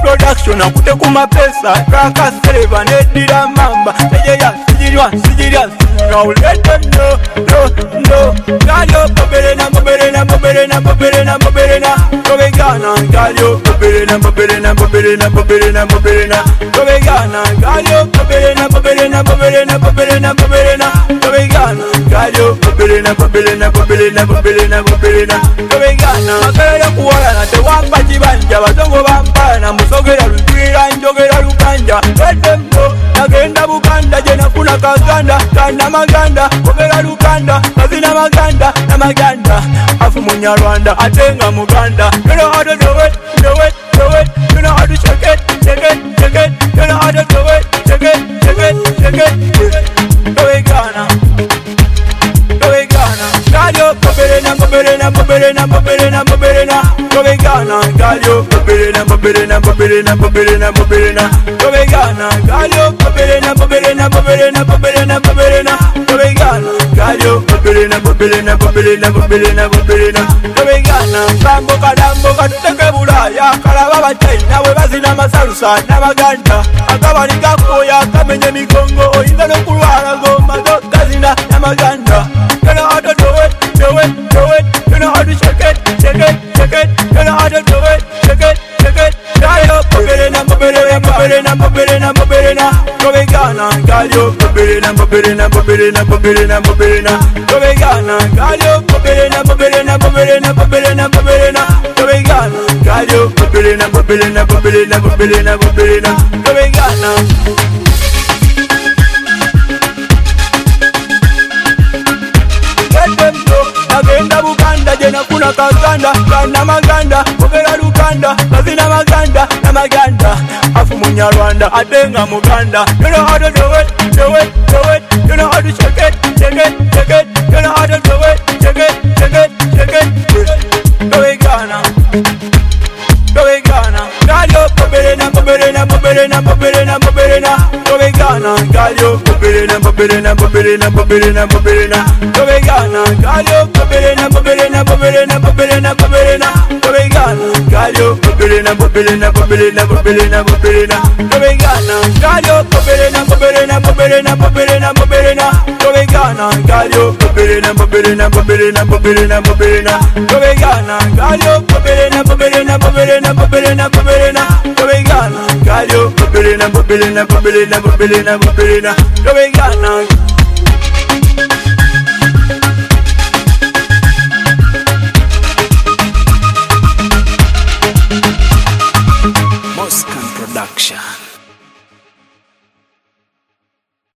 production akute kuma pesa Raka Silva nedira mamba Tejeya sijiriwa Now let them know no Galio Boberena Tobegana Galio Boberena Tobegana Galio Boberena Tobegana Galio Boberena Tobegana Magala kuwalana tewamba kibanja Bazongo bampana musogera lutwira njogera lukanja Let them know Nagenda Buganda jena kuna kaganda Kanda maganda Kogera lukanda Kazina maganda na maganda Afu munyarwanda atenga muganda You know how to do it You know how to shake it You know how to do it Shake it Tobegana Galio Boberena Tobegana Galio Boberena Tobegana Galio Boberena Tobegana Galio Boberena Tobegana Sambo kadambo katuteke bulaya Kalaba bataina we bazina masalusa Namaganda akabali kakoya kamenye migongo Oyinza nokulwala goma kazina namaganda You know how to do it You know how to shake it You know how to do it Shake it Galio Boberena Tobegana Galio Boberena Tobegana Galio Boberena Tobegana Galio Boberena Tobegana Agenda Buganda jena kuna kaganda Kanda maganda Kogera lukanda Kazina maganda na maganda Afu munyarwanda atenga muganda You know how to do it You know how to shake it You know how to do it Shake it Tobegana Galio Boberena Tobegana Galio Boberena Tobegana Galio Boberena Tobegana Galio Boberena Tobegana Galio Boberena Tobegana Galio Boberena Tobegana Galio Tobegana Galio Boberena Tobegana Moscan Production.